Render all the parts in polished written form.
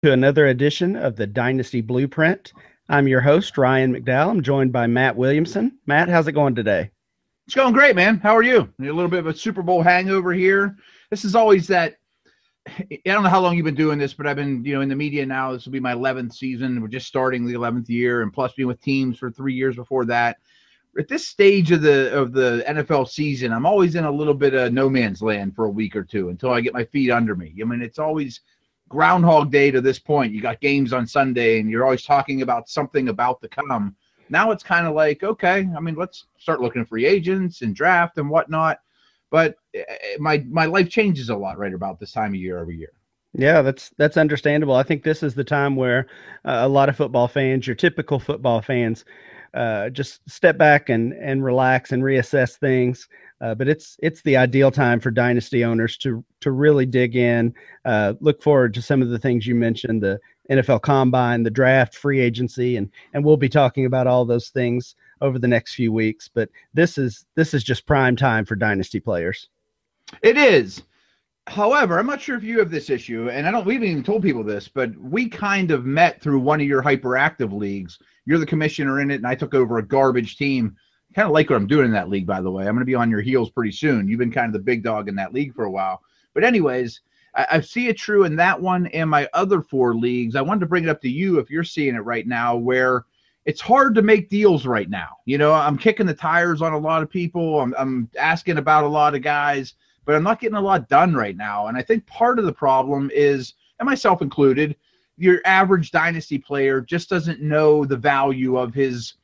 to another edition of the Dynasty Blueprint. I'm your host, Ryan McDowell. I'm joined by Matt Williamson. Matt, how's it going today? It's going great, man. How are you? A little bit of a Super Bowl hangover here. This is always that. I don't know how long you've been doing this, but I've been, in the media now. This will be my 11th season. We're just starting the 11th year, and plus being with teams for 3 years before that. At this stage of the NFL season, I'm always in a little bit of no man's land for a week or two until I get my feet under me. I mean, it's always Groundhog Day to this point. You got games on Sunday, and you're always talking about something about to come. Now it's kind of like, okay, I mean, let's start looking at free agents and draft and whatnot. But my life changes a lot right about this time of year every year. Yeah, that's understandable. I think this is the time where a lot of football fans, your typical football fans, just step back and relax and reassess things. But it's the ideal time for dynasty owners to really dig in, look forward to some of the things you mentioned, the NFL Combine, the draft, free agency, and we'll be talking about all those things over the next few weeks. But this is just prime time for dynasty players. It is. However, I'm not sure if you have this issue, and we haven't even told people this, but we kind of met through one of your hyperactive leagues. You're the commissioner in it, and I took over a garbage team. Kind of like what I'm doing in that league, by the way. I'm going to be on your heels pretty soon. You've been kind of the big dog in that league for a while. But anyways, I see it true in that one and my other 4 leagues. I wanted to bring it up to you if you're seeing it right now, where it's hard to make deals right now. I'm kicking the tires on a lot of people. I'm asking about a lot of guys, but I'm not getting a lot done right now. And I think part of the problem is, and myself included, your average dynasty player just doesn't know the value of his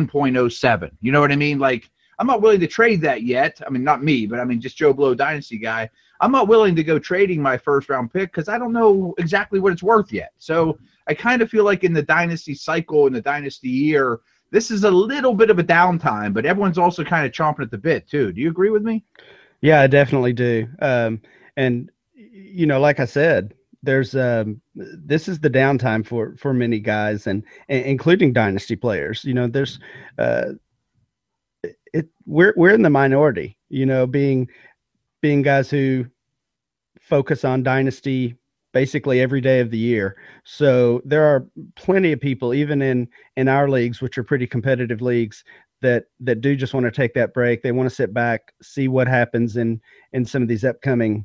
1.07. You know what I mean? Like, I'm not willing to trade that yet. I mean, not me, but I mean, just Joe Blow dynasty guy. I'm not willing to go trading my first round pick because I don't know exactly what it's worth yet. So I kind of feel like in the dynasty cycle, in the dynasty year, this is a little bit of a downtime, but everyone's also kind of chomping at the bit too. Do you agree with me? Yeah, I definitely do. And like I said, there's this is the downtime for many guys and including dynasty players. There's we're in the minority, being guys who focus on dynasty basically every day of the year. So there are plenty of people, even in our leagues, which are pretty competitive leagues, that do just want to take that break. They want to sit back, see what happens in some of these upcoming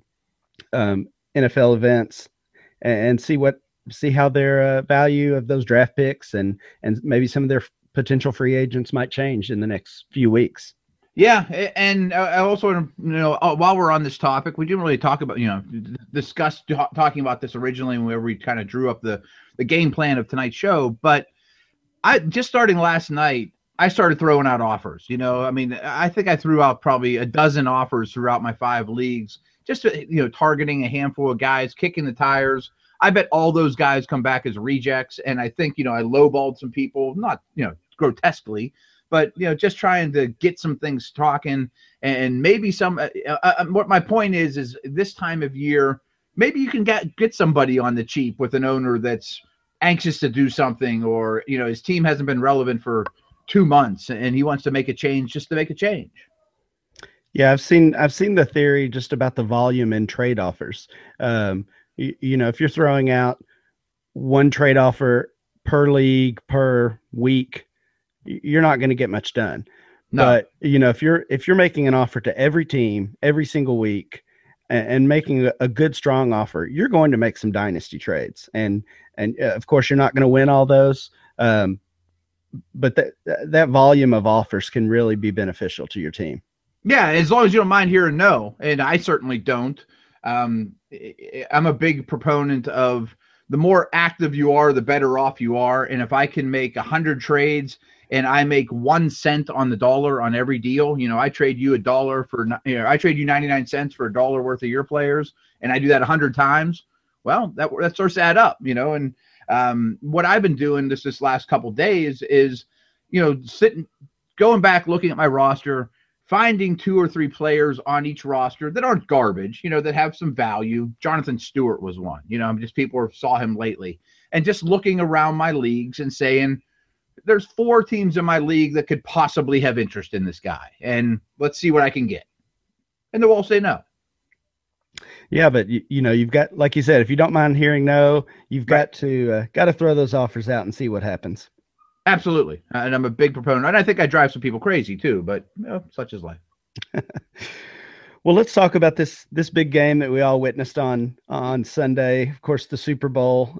NFL events, and see how their value of those draft picks and maybe some of their potential free agents might change in the next few weeks. Yeah, and I also, while we're on this topic, we didn't really talk about, discuss talking about this originally whenever we kind of drew up the game plan of tonight's show. But I just starting last night, I started throwing out offers. I mean, I think I threw out probably a dozen offers throughout my 5 leagues, just targeting a handful of guys, kicking the tires. I bet all those guys come back as rejects, and I think I lowballed some people, not grotesquely, but just trying to get some things talking, and maybe some. What my point is this time of year, maybe you can get somebody on the cheap with an owner that's anxious to do something, or his team hasn't been relevant for 2 months, and he wants to make a change just to make a change. Yeah, I've seen the theory just about the volume in trade offers. If you're throwing out one trade offer per league per week, you're not going to get much done. No. But if you're making an offer to every team every single week and making a good strong offer, you're going to make some dynasty trades, and of course you're not going to win all those. But that volume of offers can really be beneficial to your team. Yeah, as long as you don't mind hearing no, and I certainly don't. I'm a big proponent of the more active you are, the better off you are. And if I can make 100 trades and I make 1 cent on the dollar on every deal, I trade you $1 for, I trade you 99 cents for $1 worth of your players, and I do that 100 times. Well, that starts to add up, and what I've been doing this last couple of days is, going back, looking at my roster, finding 2 or 3 players on each roster that aren't garbage, that have some value. Jonathan Stewart was one, just people saw him lately, and just looking around my leagues and saying, there's 4 teams in my league that could possibly have interest in this guy, and let's see what I can get. And they'll all say no. Yeah, but you've got, like you said, if you don't mind hearing no, you've Right. got to throw those offers out and see what happens. Absolutely. And I'm a big proponent. And I think I drive some people crazy too, but such is life. Well, let's talk about this big game that we all witnessed on Sunday. Of course, the Super Bowl.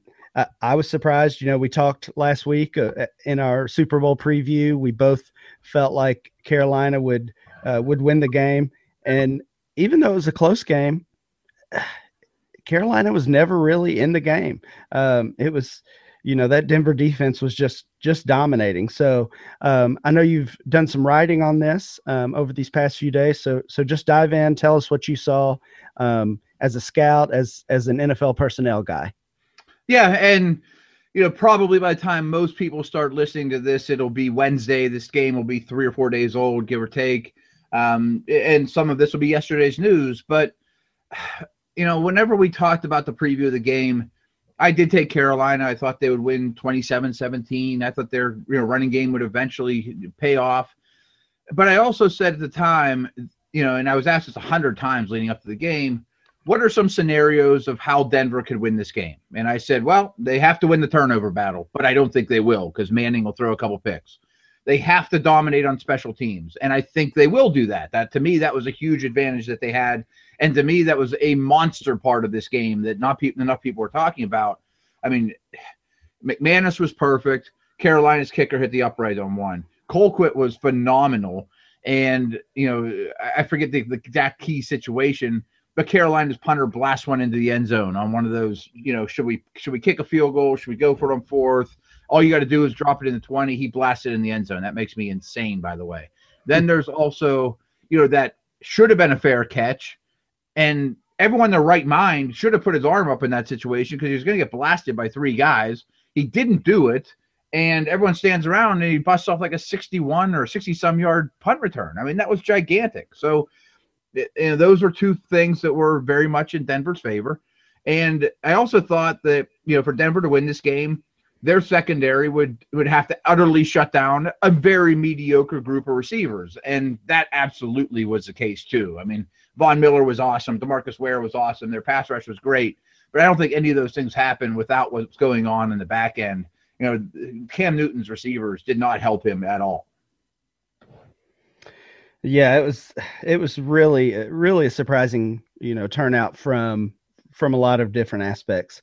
I was surprised. We talked last week in our Super Bowl preview. We both felt like Carolina would win the game, and even though it was a close game, Carolina was never really in the game. It was, that Denver defense was just dominating. So I know you've done some writing on this over these past few days. So just dive in, tell us what you saw as a scout, as an NFL personnel guy. Yeah, and probably by the time most people start listening to this, it'll be Wednesday. This game will be 3 or 4 days old, give or take. And some of this will be yesterday's news. But whenever we talked about the preview of the game, I did take Carolina. I thought they would win 27-17. I thought their running game would eventually pay off. But I also said at the time, and I was asked this 100 times leading up to the game, what are some scenarios of how Denver could win this game? And I said, well, they have to win the turnover battle, but I don't think they will because Manning will throw a couple picks. They have to dominate on special teams, and I think they will do that. That to me, that was a huge advantage that they had, and to me, that was a monster part of this game that not enough people were talking about. I mean, McManus was perfect. Carolina's kicker hit the upright on one. Colquitt was phenomenal, and I forget the exact key situation, but Carolina's punter blasts one into the end zone on one of those. Should we kick a field goal? Should we go for it on fourth? All you got to do is drop it in the 20. He blasted in the end zone. That makes me insane, by the way. Then there's also, that should have been a fair catch. And everyone in their right mind should have put his arm up in that situation because he was going to get blasted by 3 guys. He didn't do it. And everyone stands around and he busts off like a 61 or 60-some yard punt return. I mean, that was gigantic. So those were 2 things that were very much in Denver's favor. And I also thought that, for Denver to win this game, their secondary would have to utterly shut down a very mediocre group of receivers. And that absolutely was the case too. I mean, Von Miller was awesome. DeMarcus Ware was awesome. Their pass rush was great. But I don't think any of those things happened without what's going on in the back end. Cam Newton's receivers did not help him at all. Yeah, it was really a surprising, turnout from a lot of different aspects.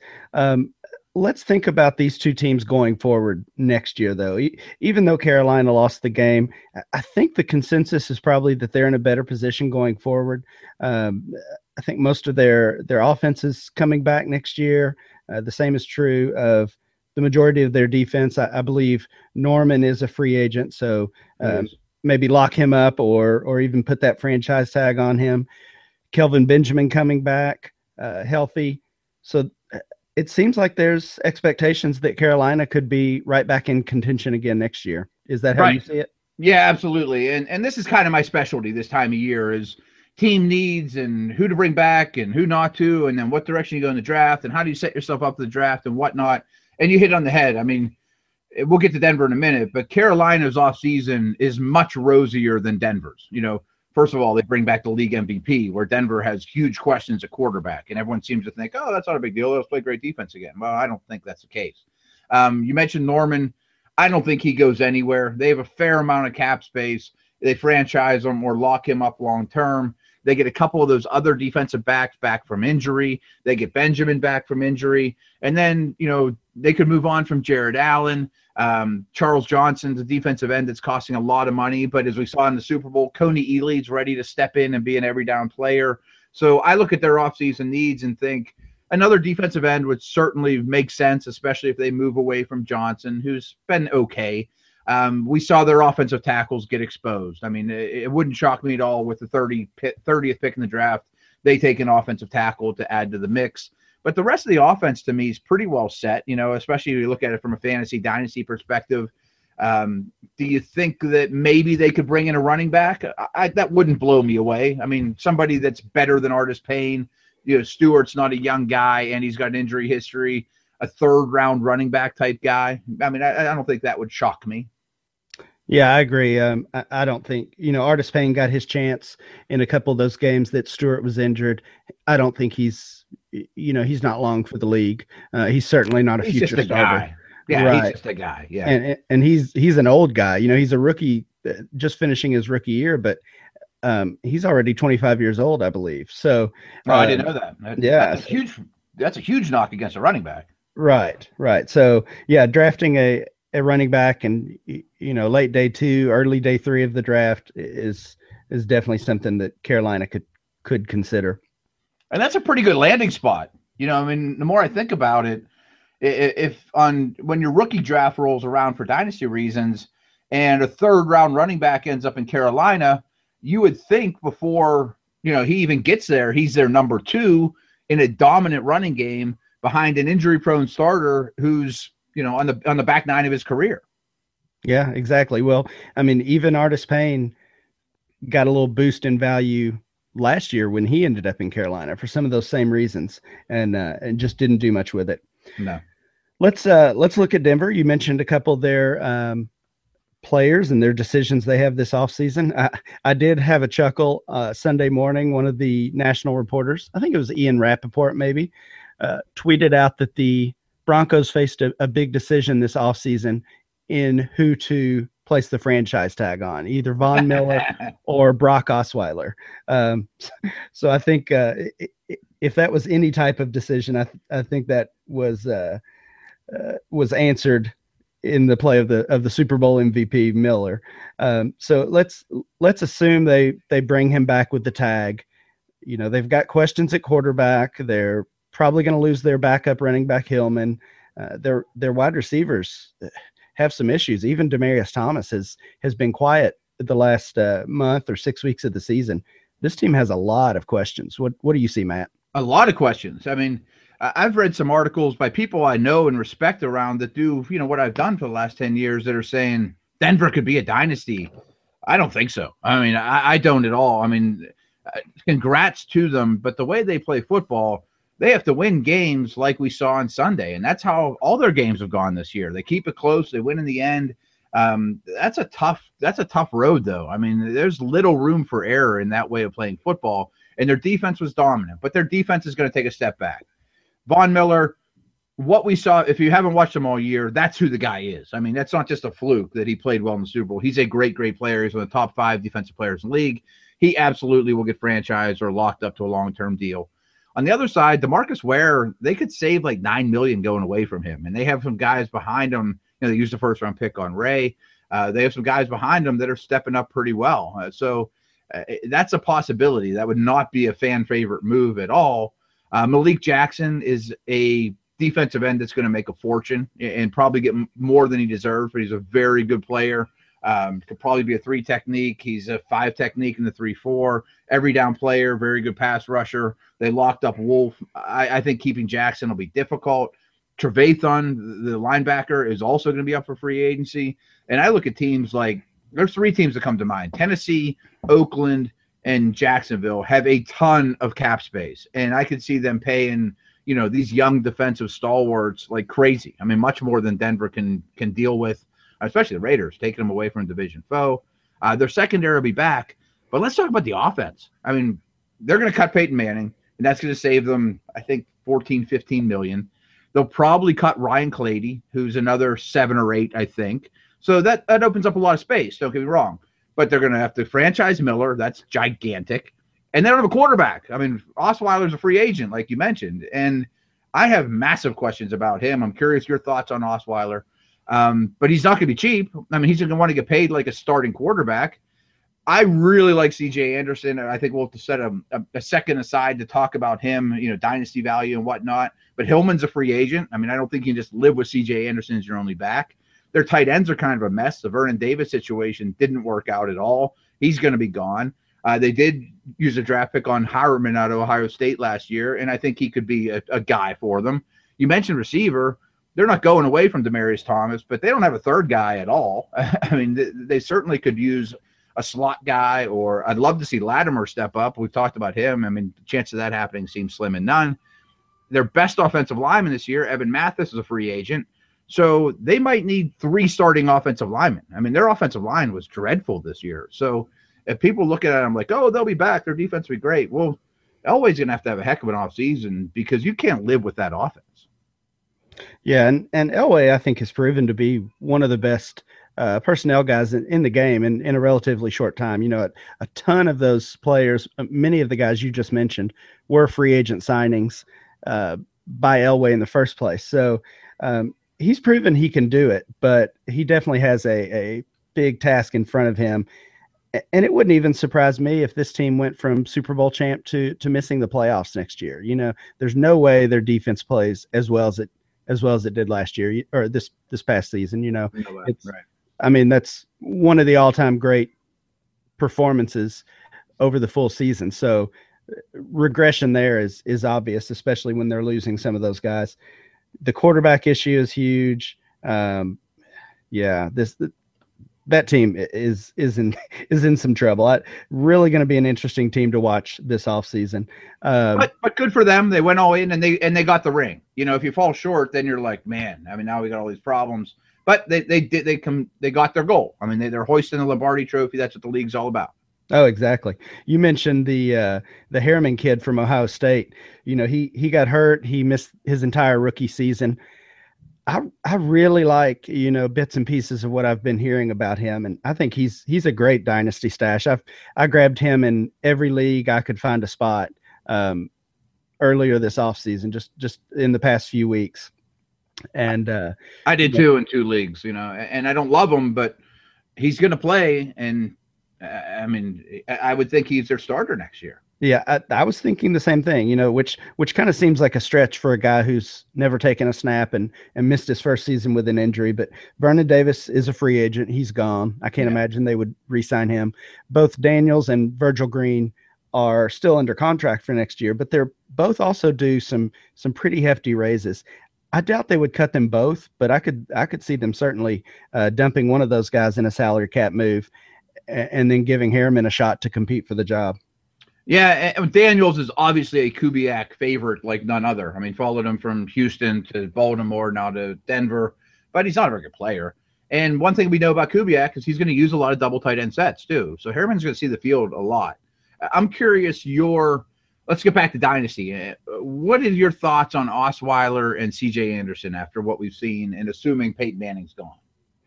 Let's think about these 2 teams going forward next year, though. Even though Carolina lost the game, I think the consensus is probably that they're in a better position going forward. I think most of their offense is coming back next year. The same is true of the majority of their defense. I believe Norman is a free agent, so maybe lock him up or even put that franchise tag on him. Kelvin Benjamin coming back healthy. So it seems like there's expectations that Carolina could be right back in contention again next year. Is that how you see it? Yeah, absolutely. And this is kind of my specialty this time of year is team needs and who to bring back and who not to, and then what direction you go in the draft and how do you set yourself up for the draft and whatnot. And you hit on the head. I mean, we'll get to Denver in a minute, but Carolina's offseason is much rosier than Denver's. First of all, they bring back the league MVP, where Denver has huge questions at quarterback, and everyone seems to think, oh, that's not a big deal. Let's play great defense again. Well, I don't think that's the case. You mentioned Norman. I don't think he goes anywhere. They have a fair amount of cap space. They franchise him or lock him up long term. They get a couple of those other defensive backs back from injury. They get Benjamin back from injury. And then, they could move on from Jared Allen. Charles Johnson's a defensive end that's costing a lot of money, but as we saw in the Super Bowl, Coney Ealy's ready to step in and be an every down player. So I look at their offseason needs and think another defensive end would certainly make sense, especially if they move away from Johnson, who's been okay. We saw their offensive tackles get exposed. I mean, it wouldn't shock me at all with the 30th pick in the draft. They take an offensive tackle to add to the mix. But the rest of the offense, to me, is pretty well set, especially if you look at it from a fantasy dynasty perspective. Do you think that maybe they could bring in a running back? That wouldn't blow me away. I mean, somebody that's better than Artis Payne. Stewart's not a young guy, and he's got an injury history, a 3rd-round running back type guy. I mean, I don't think that would shock me. Yeah, I agree. I don't think, Artis Payne got his chance in a couple of those games that Stewart was injured. I don't think he's not long for the league. He's certainly not a He's just future a starter. guy. Yeah, he's Right. just a guy. Yeah. And he's an old guy. He's a rookie, just finishing his rookie year, but he's already 25 years old, I believe. So, No, I didn't um, know that. yeah, That's a huge. That's a huge knock against a running back. right, right. So, yeah, drafting a running back and late day 2, early day 3 of the draft is definitely something that Carolina could consider. And that's a pretty good landing spot. I mean, the more I think about it, if on when your rookie draft rolls around for dynasty reasons and a third round running back ends up in Carolina, you would think before, he even gets there, he's their number 2 in a dominant running game behind an injury prone starter who's, on the back 9 of his career. Yeah, exactly. Well, I mean, even Artis Payne got a little boost in value last year when he ended up in Carolina for some of those same reasons, and just didn't do much with it. No. Let's look at Denver. You mentioned a couple of their players and their decisions they have this offseason. I did have a chuckle Sunday morning. One of the national reporters, I think it was Ian Rappaport maybe, tweeted out that the Broncos faced a big decision this offseason in who to place the franchise tag on, either Von Miller or Brock Osweiler. So I think if that was any type of decision, I think that was answered in the play of the Super Bowl MVP Miller. So let's assume they bring him back with the tag. They've got questions at quarterback. They're probably going to lose their backup running back Hillman. Their wide receivers have some issues. Even Demaryius Thomas has been quiet the last month or 6 weeks of the season. This team has a lot of questions. What do you see, Matt? A lot of questions. I mean, I've read some articles by people I know and respect around that do, what I've done for the last 10 years that are saying Denver could be a dynasty. I don't think so. I mean, I don't at all. I mean, congrats to them, but the way they play football, they have to win games like we saw on Sunday. And that's how all their games have gone this year. They keep it close. They win in the end. That's a tough road, though. I mean, there's little room for error in that way of playing football. And their defense was dominant, but their defense is going to take a step back. Von Miller, what we saw, if you haven't watched him all year, that's who the guy is. I mean, that's not just a fluke that he played well in the Super Bowl. He's a great, great player. He's one of the top 5 defensive players in the league. He absolutely will get franchised or locked up to a long-term deal. On the other side, DeMarcus Ware, they could save like $9 million going away from him. And they have some guys behind him. They used the first-round pick on Ray. They have some guys behind them that are stepping up pretty well. So that's a possibility. That would not be a fan favorite move at all. Malik Jackson is a defensive end that's going to make a fortune and probably get more than he deserves, but he's a very good player. Could probably be a 3 technique. He's a 5 technique in the 3-4. Every down player, very good pass rusher. They locked up Wolf. I think keeping Jackson will be difficult. Trevathan, the linebacker, is also going to be up for free agency. And I look at teams like, there's 3 teams that come to mind. Tennessee, Oakland, and Jacksonville have a ton of cap space. And I could see them paying, these young defensive stalwarts like crazy. I mean, much more than Denver can deal with, especially the Raiders, taking them away from a division foe. Their secondary will be back. But let's talk about the offense. I mean, they're going to cut Peyton Manning, and that's going to save them, I think, 14, 15 million. They'll probably cut Ryan Clady, who's another 7 or 8, I think. So that opens up a lot of space. Don't get me wrong. But they're going to have to franchise Miller. That's gigantic. And they don't have a quarterback. I mean, Osweiler's a free agent, like you mentioned. And I have massive questions about him. I'm curious your thoughts on Osweiler. But he's not going to be cheap. I mean, he's going to want to get paid like a starting quarterback. I really like C.J. Anderson. I think we'll have to set a second aside to talk about him, dynasty value and whatnot. But Hillman's a free agent. I mean, I don't think you can just live with C.J. Anderson as your only back. Their tight ends are kind of a mess. The Vernon Davis situation didn't work out at all. He's going to be gone. They did use a draft pick on Hireman out of Ohio State last year, and I think he could be a guy for them. You mentioned receiver. They're not going away from Demaryius Thomas, but they don't have a third guy at all. I mean, they certainly could use a slot guy, or I'd love to see Latimer step up. We've talked about him. I mean, the chance of that happening seems slim and none. Their best offensive lineman this year, Evan Mathis, is a free agent. So they might need 3 starting offensive linemen. I mean, their offensive line was dreadful this year. So if people look at them like, oh, they'll be back, their defense will be great. Well, Elway's going to have a heck of an offseason because you can't live with that offense. Yeah, and Elway, I think, has proven to be one of the best personnel guys in the game in a relatively short time. A ton of those players, many of the guys you just mentioned, were free agent signings by Elway in the first place. So he's proven he can do it, but he definitely has a big task in front of him. And it wouldn't even surprise me if this team went from Super Bowl champ to missing the playoffs next year. There's no way their defense plays as well as it did last year or this past season. It's right. I mean, that's one of the all-time great performances over the full season. So regression there is obvious, especially when they're losing some of those guys. The quarterback issue is huge. That team is in some trouble. Really going to be an interesting team to watch this offseason. But good for them. They went all in and they got the ring. If you fall short, then you're like, man, I mean, now we got all these problems. But they got their goal. I mean, they're hoisting the Lombardi Trophy. That's what the league's all about. Oh, exactly. You mentioned the Harriman kid from Ohio State. He got hurt. He missed his entire rookie season. I really like, bits and pieces of what I've been hearing about him. And I think he's a great dynasty stash. I grabbed him in every league I could find a spot earlier this offseason, just in the past few weeks. And I did too in 2 leagues, and I don't love him, but he's going to play. And I mean, I would think he's their starter next year. Yeah, I was thinking the same thing, which kind of seems like a stretch for a guy who's never taken a snap and missed his first season with an injury. But Vernon Davis is a free agent. He's gone. I can't imagine they would re-sign him. Both Daniels and Virgil Green are still under contract for next year, but they're both also due some pretty hefty raises. I doubt they would cut them both, but I could see them certainly dumping one of those guys in a salary cap move and then giving Harriman a shot to compete for the job. Yeah, Daniels is obviously a Kubiak favorite like none other. I mean, followed him from Houston to Baltimore, now to Denver, but he's not a very good player. And one thing we know about Kubiak is he's going to use a lot of double tight end sets too. So Harriman's going to see the field a lot. I'm curious let's get back to Dynasty. What are your thoughts on Osweiler and C.J. Anderson after what we've seen and assuming Peyton Manning's gone?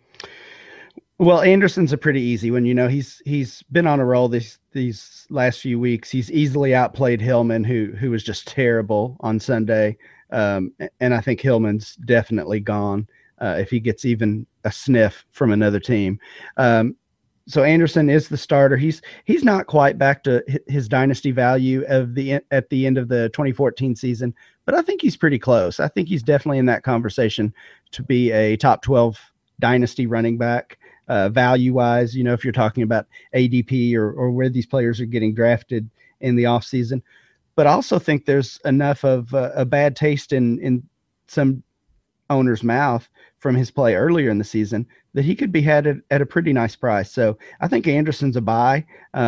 Well, Anderson's a pretty easy one. He's been on a roll these last few weeks. He's easily outplayed Hillman, who was just terrible on Sunday. And I think Hillman's definitely gone if he gets even a sniff from another team. So Anderson is the starter. He's not quite back to his dynasty value at the end of the 2014 season, but I think he's pretty close. I think he's definitely in that conversation to be a top 12 dynasty running back. Value-wise, if you're talking about ADP or where these players are getting drafted in the offseason. But I also think there's enough of a bad taste in some owner's mouth from his play earlier in the season that he could be had at a pretty nice price. So I think Anderson's a buy.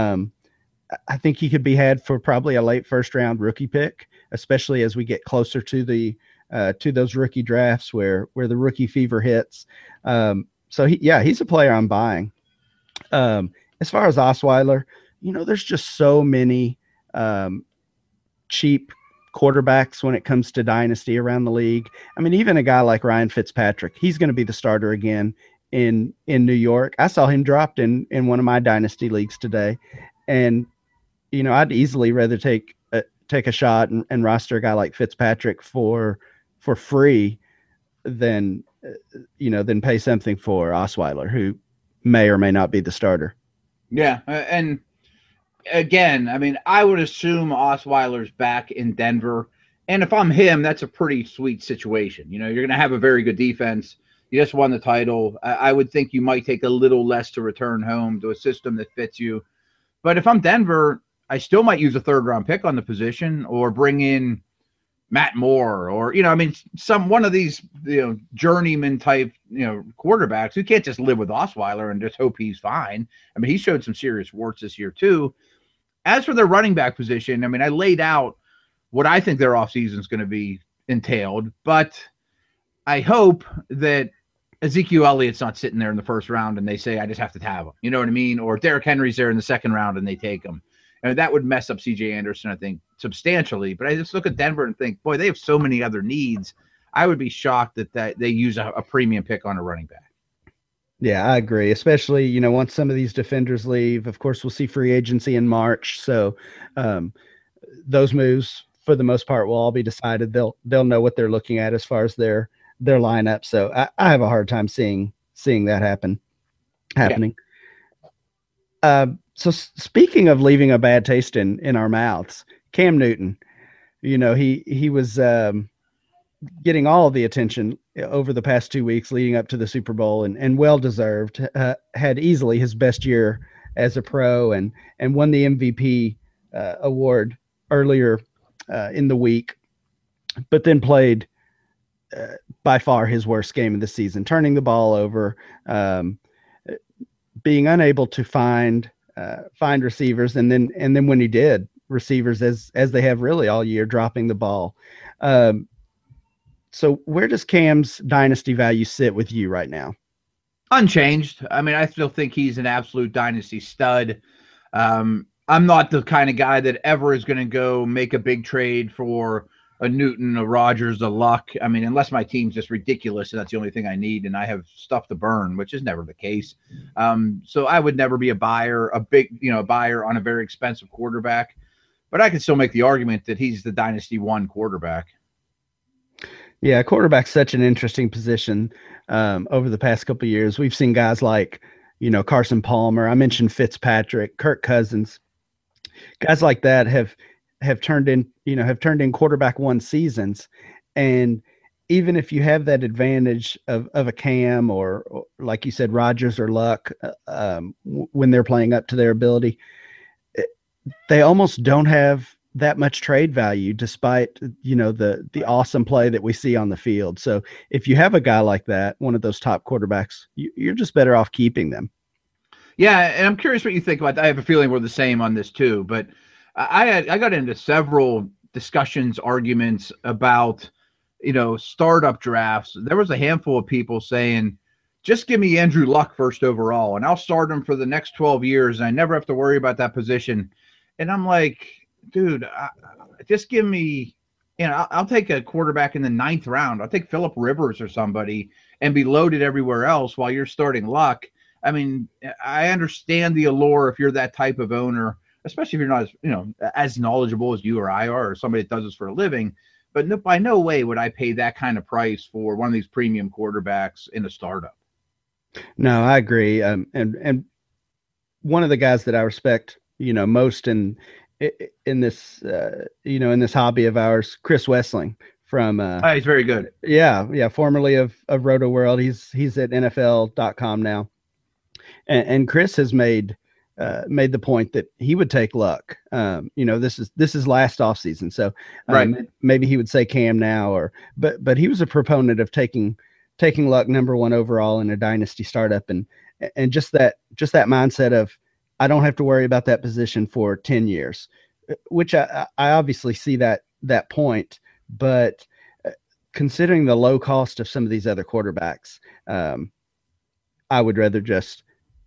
I think he could be had for probably a late first-round rookie pick, especially as we get closer to those rookie drafts where the rookie fever hits. So he's a player I'm buying. As far as Osweiler, there's just so many cheap quarterbacks when it comes to dynasty around the league. I mean, even a guy like Ryan Fitzpatrick, he's going to be the starter again in New York. I saw him dropped in one of my dynasty leagues today, and I'd easily rather take a shot and roster a guy like Fitzpatrick for free than pay something for Osweiler, who may or may not be the starter. Yeah, and again, I mean, I would assume Osweiler's back in Denver, and if I'm him, that's a pretty sweet situation. You're going to have a very good defense. You just won the title. I would think you might take a little less to return home to a system that fits you. But if I'm Denver, I still might use a 3rd-round pick on the position or bring in Matt Moore or, one of these, journeyman type, quarterbacks who can't just live with Osweiler and just hope he's fine. I mean, he showed some serious warts this year too. As for their running back position, I mean, I laid out what I think their offseason is going to be entailed, but I hope that Ezekiel Elliott's not sitting there in the first round and they say, I just have to have him. You know what I mean? Or Derrick Henry's there in the second round and they take him. And that would mess up CJ Anderson, I think, substantially. But I just look at Denver and think, boy, they have so many other needs. I would be shocked that they use a premium pick on a running back. Yeah, I agree. Especially, you know, once some of these defenders leave, of course, we'll see free agency in March. So those moves, for the most part, will all be decided. They'll know what they're looking at as far as their lineup. So I have a hard time seeing that happening. Yeah. So speaking of leaving a bad taste in our mouths, Cam Newton, you know, he was getting all of the attention over the past 2 weeks leading up to the Super Bowl, and well-deserved, had easily his best year as a pro, and won the MVP award earlier in the week, but then played by far his worst game of the season, turning the ball over, being unable to find receivers, and then when he did, receivers as they have really all year, dropping the ball. So where does Cam's dynasty value sit with you right now? Unchanged. I mean, I still think he's an absolute dynasty stud. I'm not the kind of guy that ever is going to go make a big trade for a Newton, a Rodgers, a Luck. I mean, unless my team's just ridiculous and that's the only thing I need and I have stuff to burn, which is never the case. So I would never be a buyer on a very expensive quarterback. But I can still make the argument that he's the dynasty one quarterback. Yeah, quarterback's such an interesting position over the past couple of years. We've seen guys like, you know, Carson Palmer. I mentioned Fitzpatrick, Kirk Cousins. Guys like that have turned in quarterback one seasons. And even if you have that advantage of a Cam or like you said, Rodgers or Luck, when they're playing up to their ability, they almost don't have that much trade value, despite, you know, the awesome play that we see on the field. So if you have a guy like that, one of those top quarterbacks, you're just better off keeping them. Yeah, and I'm curious what you think about that. I have a feeling we're the same on this too, but I got into several discussions, arguments about, you know, startup drafts. There was a handful of people saying, just give me Andrew Luck first overall, and I'll start him for the next 12 years, and I never have to worry about that position. And I'm like, dude, just give me, you know, I'll take a quarterback in the 9th round. I'll take Phillip Rivers or somebody and be loaded everywhere else while you're starting Luck. I mean, I understand the allure if you're that type of owner, especially if you're not as knowledgeable as you or I are, or somebody that does this for a living. But by no way would I pay that kind of price for one of these premium quarterbacks in a startup. No, I agree. And one of the guys that I respect, you know, most in this, in this hobby of ours, Chris Wessling from, he's very good. Yeah. Formerly of Roto World. He's at NFL.com now. And Chris has made the point that he would take Luck. This is last offseason. So right. Maybe he would say Cam now, but he was a proponent of taking Luck number one overall in a dynasty startup. And just that mindset of, I don't have to worry about that position for 10 years, which I obviously see that point, but considering the low cost of some of these other quarterbacks, I would rather just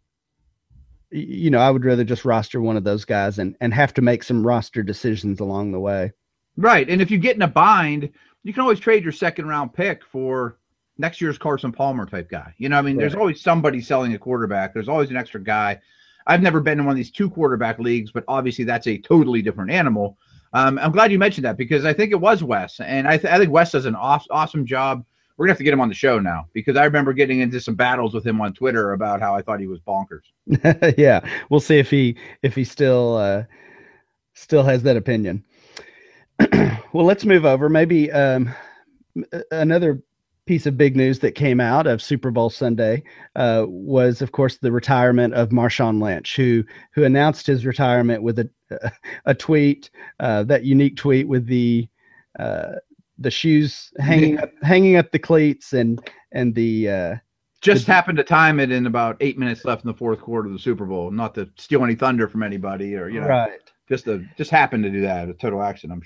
roster one of those guys and have to make some roster decisions along the way. Right. And if you get in a bind, you can always trade your 2nd round pick for next year's Carson Palmer type guy. You know, I mean, There's always somebody selling a quarterback. There's always an extra guy. I've never been in one of these 2 quarterback leagues, but obviously that's a totally different animal. I'm glad you mentioned that because I think it was Wes. And I think Wes does an awesome job. We're going to have to get him on the show now because I remember getting into some battles with him on Twitter about how I thought he was bonkers. Yeah. We'll see if he still has that opinion. Well, let's move over. Maybe another piece of big news that came out of Super Bowl Sunday was, of course, the retirement of Marshawn Lynch, who announced his retirement with a tweet, that unique tweet with the shoes hanging up the cleats and the happened to time it in about 8 minutes left in the 4th quarter of the Super Bowl. Not to steal any thunder from anybody, or right. Just happened to do that. A total accident, I'm sure.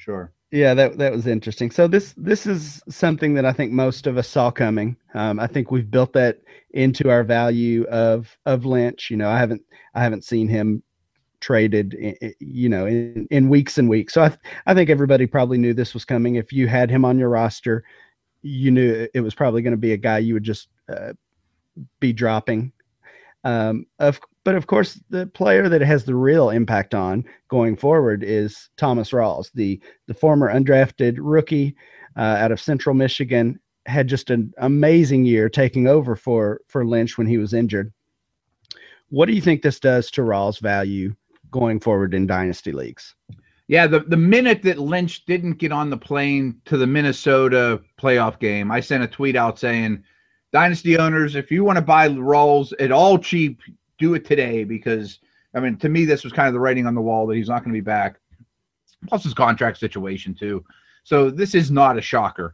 Yeah, that was interesting. So this is something that I think most of us saw coming. I think we've built that into our value of Lynch. I haven't seen him traded, in weeks and weeks. So I think everybody probably knew this was coming. If you had him on your roster, you knew it was probably going to be a guy you would just be dropping. But of course, the player that has the real impact on going forward is Thomas Rawls, the former undrafted rookie out of Central Michigan. Had just an amazing year taking over for Lynch when he was injured. What do you think this does to Rawls' value going forward in dynasty leagues? Yeah, the minute that Lynch didn't get on the plane to the Minnesota playoff game, I sent a tweet out saying, Dynasty owners, if you want to buy Rawls at all cheap, do it today, because, I mean, to me, this was kind of the writing on the wall that he's not going to be back. Plus his contract situation, too. So this is not a shocker.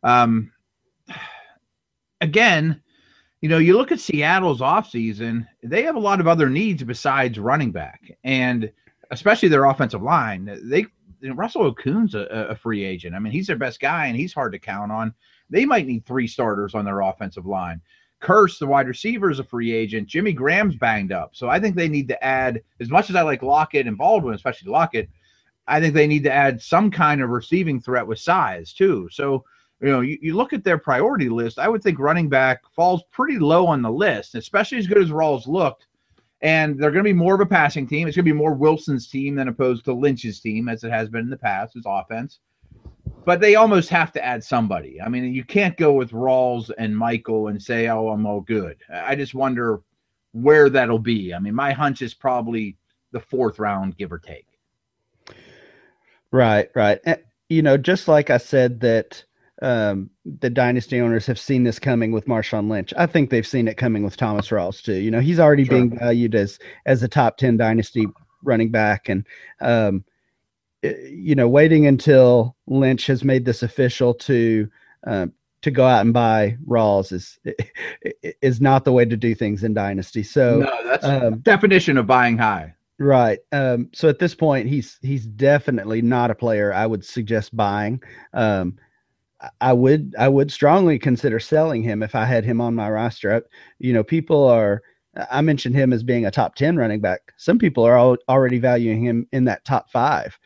Again, you look at Seattle's offseason, they have a lot of other needs besides running back, and especially their offensive line. Russell Okung's a free agent. I mean, he's their best guy, and he's hard to count on. They might need 3 starters on their offensive line. Kearse, the wide receiver, is a free agent. Jimmy Graham's banged up. So I think they need to add, as much as I like Lockett and Baldwin, especially Lockett, I think they need to add some kind of receiving threat with size too. So, you look at their priority list, I would think running back falls pretty low on the list, especially as good as Rawls looked. And they're going to be more of a passing team. It's going to be more Wilson's team than opposed to Lynch's team, as it has been in the past, his offense. But they almost have to add somebody. I mean, you can't go with Rawls and Michael and say, oh, I'm all good. I just wonder where that'll be. I mean, my hunch is probably the 4th round, give or take. Right. Just like I said that the dynasty owners have seen this coming with Marshawn Lynch, I think they've seen it coming with Thomas Rawls too. He's already being valued as a top 10 dynasty running back, and waiting until Lynch has made this official to go out and buy Rawls is not the way to do things in dynasty. So no, that's definition of buying high. Right. So at this point, he's definitely not a player I would suggest buying. I would strongly consider selling him if I had him on my roster. I mentioned him as being a top 10 running back. Some people are already valuing him in that top 5.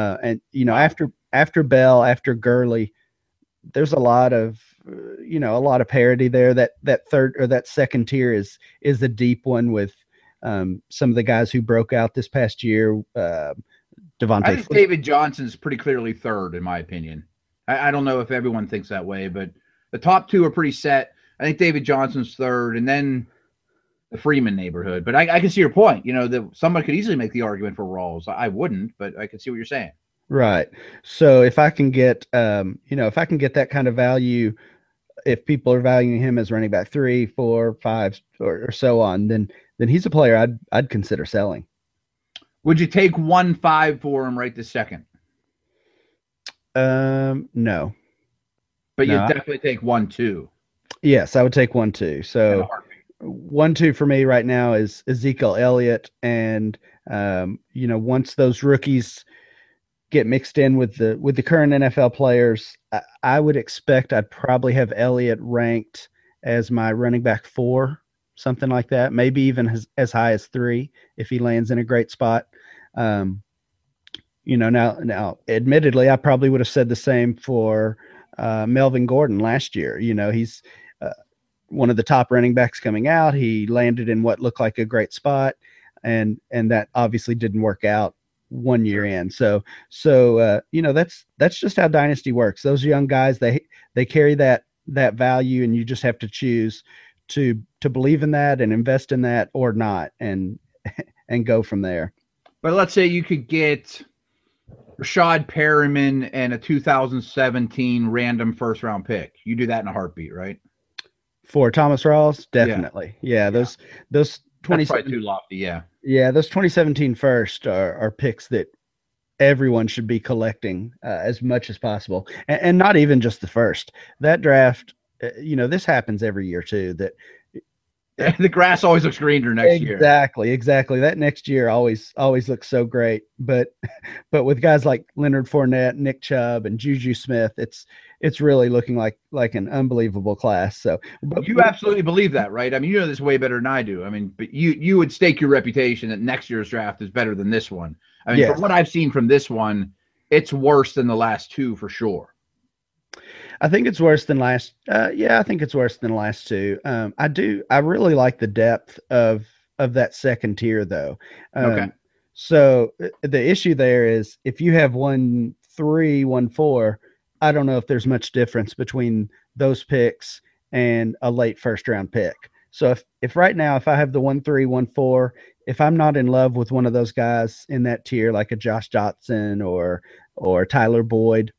After Bell, after Gurley, there's a lot of parity there. That third or that second tier is the deep one with some of the guys who broke out this past year. Devontae. I think David Johnson's pretty clearly 3rd, in my opinion. I don't know if everyone thinks that way, but the top 2 are pretty set. I think David Johnson's 3rd, and then the Freeman neighborhood. But I can see your point. That someone could easily make the argument for Rawls. I wouldn't, but I can see what you're saying. Right. So if I can get, that kind of value, if people are valuing him as running back 3, 4, 5, or so on, then he's a player I'd consider selling. Would you take 1.5 for him right this second? No. But you'd definitely take 1.2. Yes, I would take 1.2. So 1.2 for me right now is Ezekiel Elliott, and once those rookies get mixed in with the current NFL players, I would expect I'd probably have Elliott ranked as my running back 4, something like that, maybe even as high as 3 if he lands in a great spot. Now, admittedly, I probably would have said the same for Melvin Gordon last year. He's one of the top running backs coming out. He landed in what looked like a great spot, and that obviously didn't work out 1 year in. So that's just how dynasty works. Those young guys, they carry that value, and you just have to choose to believe in that and invest in that or not, and go from there. But let's say you could get Rashad Perriman and a 2017 random 1st round pick. You do that in a heartbeat, right? For Thomas Rawls, definitely. Yeah, those 2017 too lofty, yeah. Yeah, those 2017 first are picks that everyone should be collecting as much as possible, and not even just the first. That draft, this happens every year too. That The grass always looks greener next year. Exactly. That next year always looks so great. But with guys like Leonard Fournette, Nick Chubb, and Juju Smith, it's really looking like an unbelievable class. So, you absolutely believe that, right? I mean, you know this way better than I do. I mean, but you would stake your reputation that next year's draft is better than this one. I mean, yes. From what I've seen from this one, it's worse than the last two for sure. I think it's worse than last. I think it's worse than the last two. I really like the depth of that second tier, though. Okay. So the issue there is if you have 1-3, 1-4, I don't know if there's much difference between those picks and a late first round pick. So if right now, if I have the 1-3, 1-4, if I'm not in love with one of those guys in that tier, like a Josh Johnson or Tyler Boyd,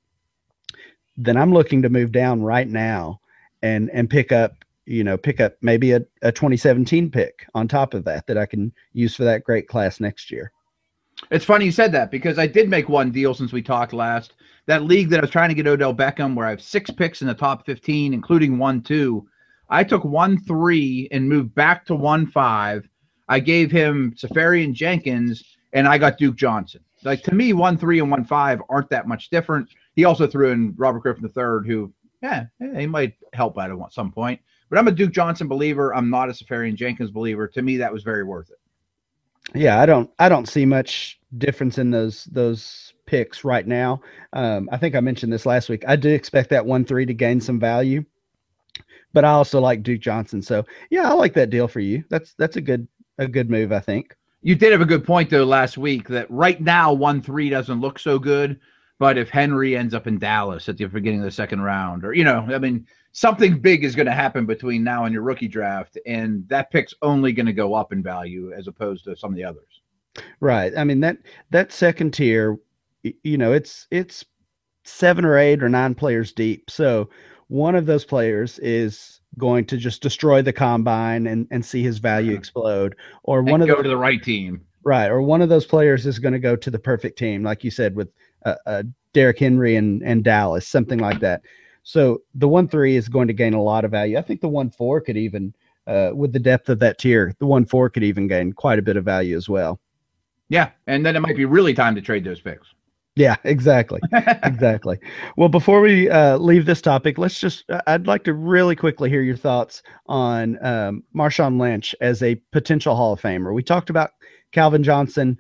then I'm looking to move down right now and pick up maybe a 2017 pick on top of that I can use for that great class next year. It's funny you said that because I did make one deal since we talked last. That league that I was trying to get Odell Beckham, where I have 6 picks in the top 15, including 1-2. I took 1-3 and moved back to 1-5. I gave him Safarian Jenkins, and I got Duke Johnson. Like, to me, 1-3 and 1-5 aren't that much different. He also threw in Robert Griffin III, who, he might help out at some point. But I'm a Duke Johnson believer. I'm not a Safarian Jenkins believer. To me, that was very worth it. Yeah, I don't see much difference in those picks right now. I think I mentioned this last week. I do expect that 1-3 to gain some value, but I also like Duke Johnson. So yeah, I like that deal for you. That's a good move, I think. You did have a good point though last week that right now 1-3 doesn't look so good, but if Henry ends up in Dallas at the beginning of the second round, or something big is going to happen between now and your rookie draft, and that pick's only going to go up in value as opposed to some of the others. Right. I mean, that second tier, it's 7 or 8 or 9 players deep. So one of those players is going to just destroy the combine and see his value explode, or one of go to the right team. Right. Or one of those players is going to go to the perfect team, like you said, with Derrick Henry and Dallas, something like that. So the 1-3 is going to gain a lot of value. I think the 1-4 could even, with the depth of that tier, the 1-4 could even gain quite a bit of value as well. Yeah, and then it might be really time to trade those picks. Yeah, exactly. Exactly. Well, before we leave this topic, I'd like to really quickly hear your thoughts on Marshawn Lynch as a potential Hall of Famer. We talked about Calvin Johnson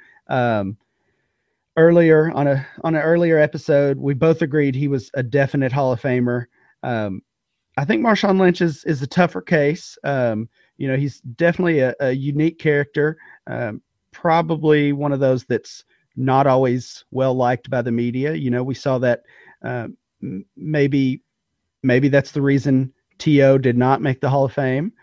earlier on an earlier episode. We both agreed he was a definite Hall of Famer. I think Marshawn Lynch is a tougher case. He's definitely a unique character, probably one of those that's not always well liked by the media. We saw that maybe that's the reason T.O. did not make the Hall of Fame.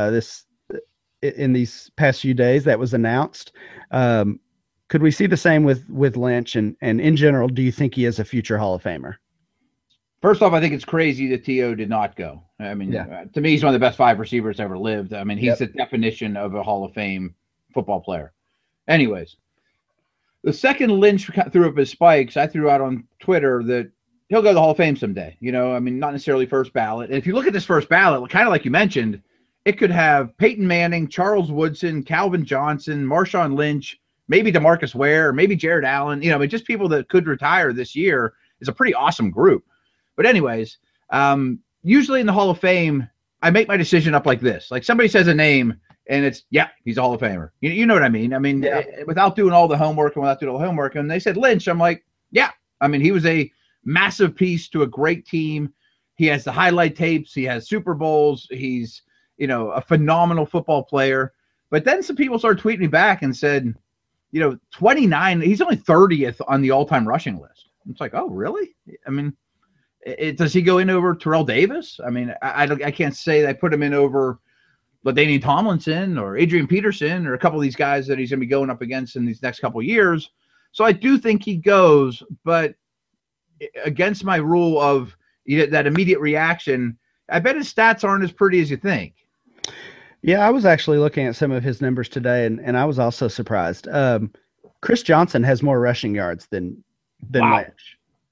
In these past few days, that was announced. Could we see the same with Lynch? And in general, do you think he is a future Hall of Famer? First off, I think it's crazy that T.O. did not go. I mean, to me, he's one of the best 5 receivers ever lived. I mean, he's the definition of a Hall of Fame football player. Anyways, the second Lynch threw up his spikes, I threw out on Twitter that he'll go to the Hall of Fame someday. Not necessarily first ballot. And if you look at this first ballot, kind of like you mentioned, it could have Peyton Manning, Charles Woodson, Calvin Johnson, Marshawn Lynch, maybe DeMarcus Ware, maybe Jared Allen. Just people that could retire this year is a pretty awesome group. But anyways, usually in the Hall of Fame, I make my decision up like this. Like somebody says a name, and it's, he's a Hall of Famer. You know what I mean? Without doing all the homework and they said Lynch, I'm like, he was a massive piece to a great team. He has the highlight tapes. He has Super Bowls. He's, a phenomenal football player. But then some people started tweeting me back and said, 29, he's only 30th on the all-time rushing list. It's like, oh, really? I mean, does he go in over Terrell Davis? I mean, I can't say I put him in over LaDainian Tomlinson or Adrian Peterson or a couple of these guys that he's going to be going up against in these next couple of years. So I do think he goes, but against my rule of that immediate reaction, I bet his stats aren't as pretty as you think. Yeah, I was actually looking at some of his numbers today, and I was also surprised. Chris Johnson has more rushing yards than Lynch.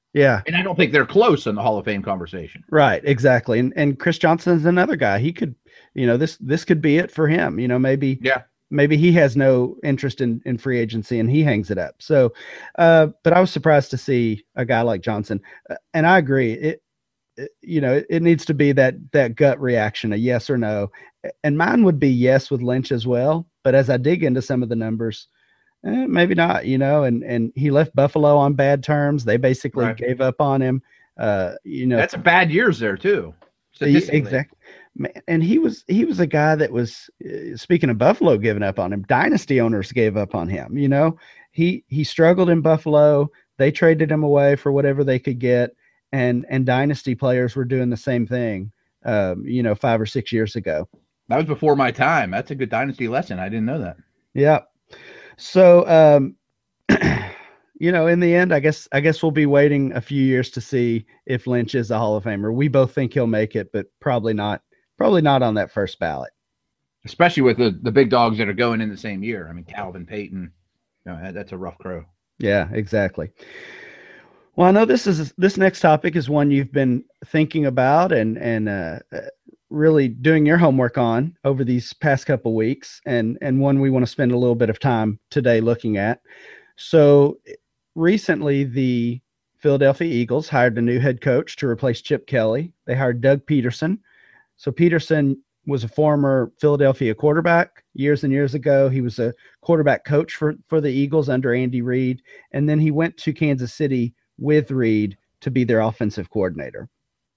Yeah. And I don't think they're close in the Hall of Fame conversation. Right, exactly. And Chris Johnson's another guy. He could, this could be it for him. Yeah. Maybe he has no interest in free agency and he hangs it up. So, but I was surprised to see a guy like Johnson. And I agree. It needs to be that gut reaction, a yes or no. And mine would be yes with Lynch as well. But as I dig into some of the numbers, maybe not, and he left Buffalo on bad terms. They basically gave up on him. That's a bad years there too. Exactly. And he was a guy that was, speaking of Buffalo giving up on him, dynasty owners gave up on him. He struggled in Buffalo. They traded him away for whatever they could get. And dynasty players were doing the same thing, 5 or 6 years ago. That was before my time. That's a good dynasty lesson. I didn't know that. Yeah. So, in the end, I guess we'll be waiting a few years to see if Lynch is a Hall of Famer. We both think he'll make it, but probably not on that first ballot. Especially with the big dogs that are going in the same year. I mean, Calvin, Peyton, that's a rough crow. Yeah, exactly. Well, I know this next topic is one you've been thinking about and really doing your homework on over these past couple weeks, and one we want to spend a little bit of time today looking at. So recently, the Philadelphia Eagles hired a new head coach to replace Chip Kelly. They hired Doug Peterson. So Peterson was a former Philadelphia quarterback years and years ago. He was a quarterback coach for the Eagles under Andy Reid, and then he went to Kansas City with Reid to be their offensive coordinator.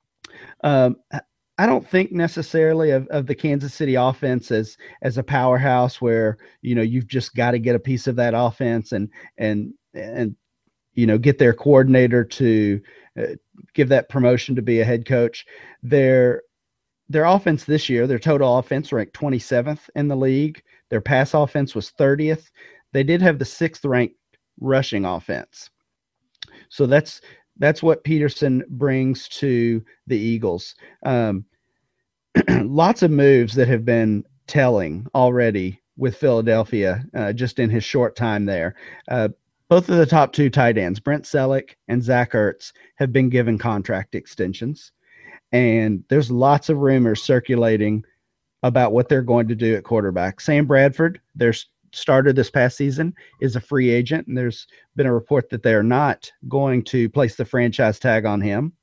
I don't think necessarily of the Kansas City offense as a powerhouse where, you've just got to get a piece of that offense and get their coordinator to give that promotion to be a head coach. Their offense this year, their total offense ranked 27th in the league. Their pass offense was 30th. They did have the 6th ranked rushing offense. So that's what Peterson brings to the Eagles. Lots of moves that have been telling already with Philadelphia just in his short time there. Both of the top 2 tight ends, Brent Selleck and Zach Ertz, have been given contract extensions. And there's lots of rumors circulating about what they're going to do at quarterback. Sam Bradford, their starter this past season, is a free agent, and there's been a report that they're not going to place the franchise tag on him.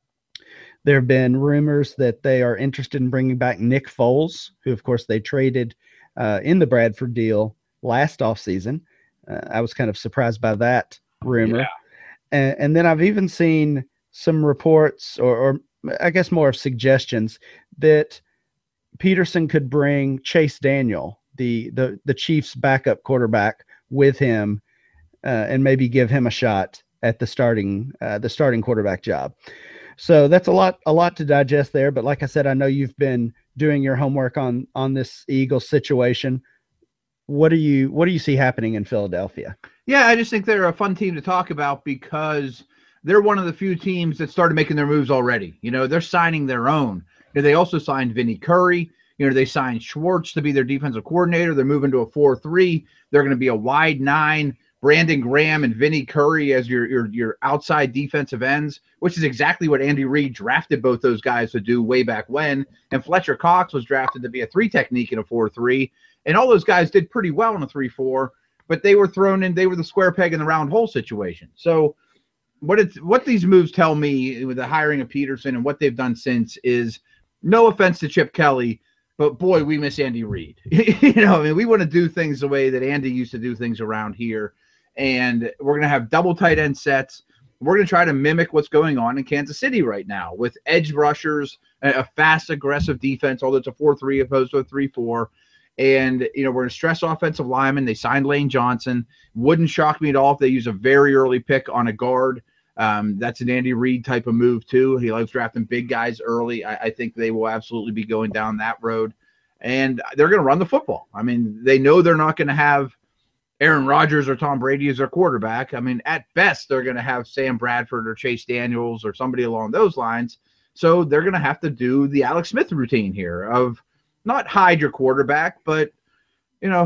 There have been rumors that they are interested in bringing back Nick Foles, who, of course, they traded in the Bradford deal last offseason. I was kind of surprised by that rumor. Yeah. And then I've even seen some reports or I guess more of suggestions that Peterson could bring Chase Daniel, the Chiefs' backup quarterback, with him and maybe give him a shot at the starting quarterback job. So that's a lot to digest there. But like I said, I know you've been doing your homework on this Eagles situation. What do you see happening in Philadelphia? Yeah, I just think they're a fun team to talk about because they're one of the few teams that started making their moves already. They're signing their own. They also signed Vinny Curry. They signed Schwartz to be their defensive coordinator. They're moving to a 4-3. They're going to be a wide 9. Brandon Graham and Vinny Curry as your outside defensive ends, which is exactly what Andy Reid drafted both those guys to do way back when. And Fletcher Cox was drafted to be a 3 technique in a 4-3. And all those guys did pretty well in a 3-4, but they were thrown in. They were the square peg in the round hole situation. So what these moves tell me with the hiring of Peterson and what they've done since is, no offense to Chip Kelly, but boy, we miss Andy Reid. We want to do things the way that Andy used to do things around here. And we're going to have double tight end sets. We're going to try to mimic what's going on in Kansas City right now with edge rushers, a fast, aggressive defense, although it's a 4-3 opposed to a 3-4. And, we're going to stress offensive linemen. They signed Lane Johnson. Wouldn't shock me at all if they use a very early pick on a guard. That's an Andy Reid type of move, too. He likes drafting big guys early. I think they will absolutely be going down that road. And they're going to run the football. I mean, they know they're not going to have Aaron Rodgers or Tom Brady as their quarterback. I mean, at best, they're going to have Sam Bradford or Chase Daniels or somebody along those lines. So they're going to have to do the Alex Smith routine here of not hide your quarterback, but,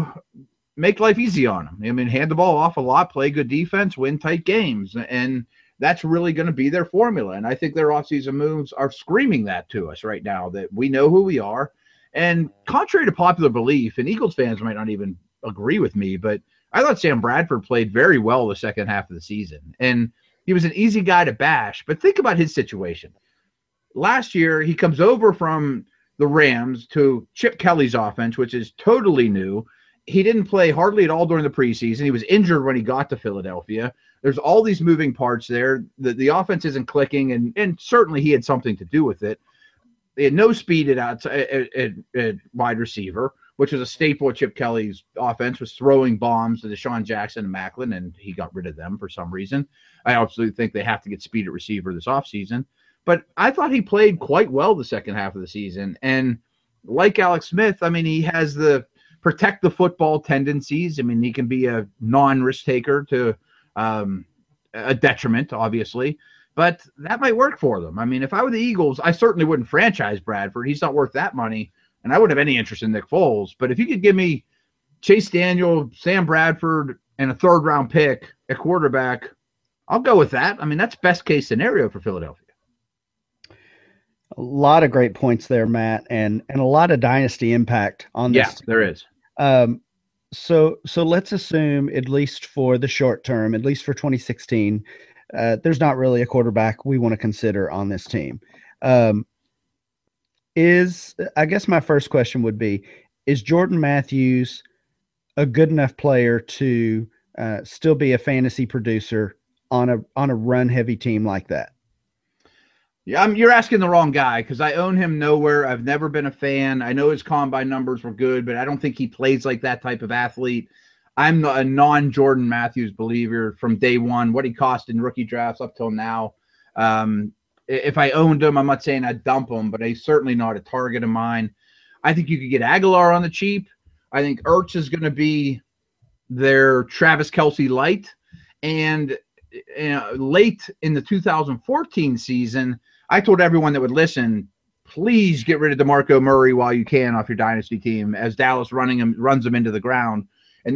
make life easy on them. I mean, hand the ball off a lot, play good defense, win tight games. And that's really going to be their formula. And I think their offseason moves are screaming that to us right now, that we know who we are. And contrary to popular belief, and Eagles fans might not even agree with me, but I thought Sam Bradford played very well the second half of the season. And he was an easy guy to bash. But think about his situation. Last year, he comes over from the Rams to Chip Kelly's offense, which is totally new. He didn't play hardly at all during the preseason. He was injured when he got to Philadelphia. There's all these moving parts there. The offense isn't clicking, and certainly he had something to do with it. They had no speed at wide receiver, which was a staple of Chip Kelly's offense, was throwing bombs to Deshaun Jackson and Macklin, and he got rid of them for some reason. I absolutely think they have to get speed at receiver this offseason. But I thought he played quite well the second half of the season. And like Alex Smith, I mean, he has the protect the football tendencies. I mean, he can be a non-risk taker to a detriment, obviously. But that might work for them. I mean, if I were the Eagles, I certainly wouldn't franchise Bradford. He's not worth that money, and I wouldn't have any interest in Nick Foles. But if you could give me Chase Daniel, Sam Bradford, and a third-round pick at quarterback, I'll go with that. I mean, that's best-case scenario for Philadelphia. A lot of great points there, Matt, and a lot of dynasty impact on this. Yeah, there is. So let's assume, at least for the short term, at least for 2016, there's not really a quarterback we want to consider on this team. I guess my first question would be, is Jordan Matthews a good enough player to still be a fantasy producer on a run heavy team like that? Yeah, you're asking the wrong guy, because I own him nowhere. I've never been a fan. I know his combine numbers were good, but I don't think he plays like that type of athlete. I'm a non-Jordan Matthews believer from day one, what he cost in rookie drafts up till now. If I owned him, I'm not saying I'd dump him, but he's certainly not a target of mine. I think you could get Aguilar on the cheap. I think Ertz is going to be their Travis Kelce light. And late in the 2014 season, I told everyone that would listen, please get rid of DeMarco Murray while you can off your dynasty team, as Dallas runs him into the ground.